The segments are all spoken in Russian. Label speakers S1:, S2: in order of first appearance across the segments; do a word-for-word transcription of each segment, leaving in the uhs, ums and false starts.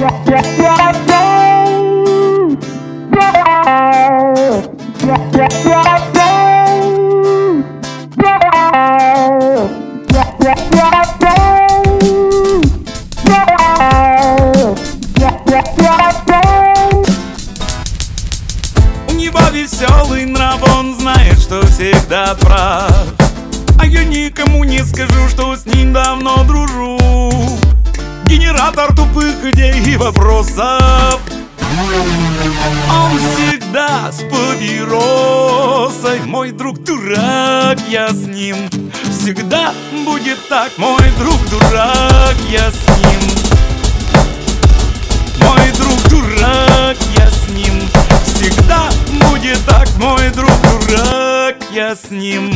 S1: У него веселый нрав, он знает, что всегда прав. А я никому не скажу, что с ним давно дружу. Генератор тупых идей и вопросов. Он всегда с папиросой. Мой друг дурак, я с ним. Всегда будет так, мой друг дурак, я с ним. Мой друг дурак, я с ним. Всегда будет так, мой друг дурак, я с ним.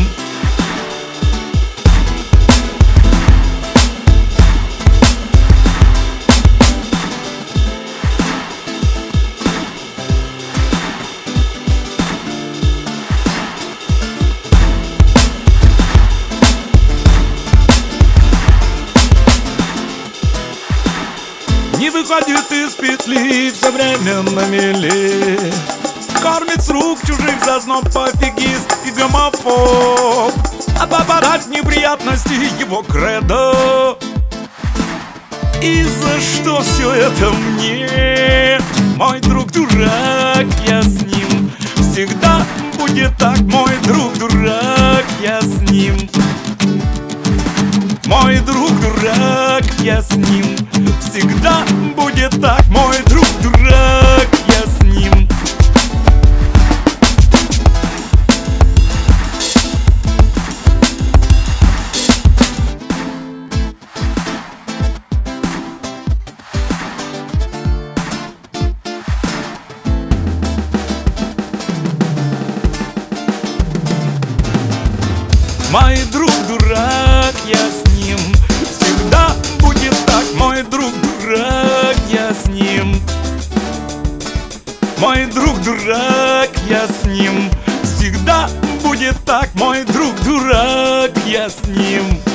S1: Не выходит из петли, все время на мели. Кормит с рук чужих зазноб, пофигист и гомофоб. А попадать в неприятности его кредо. И за что все это мне? Мой друг дурак, я с ним. Всегда будет так, мой друг дурак, я с ним. Мой друг дурак, я с ним. Всегда будет так, мой друг дурак, я с ним. Мой друг дурак, я с ним. Всегда будет так, мой друг дурак, я с ним. Мой друг дурак, я с ним. Всегда будет так, мой друг дурак, я с ним.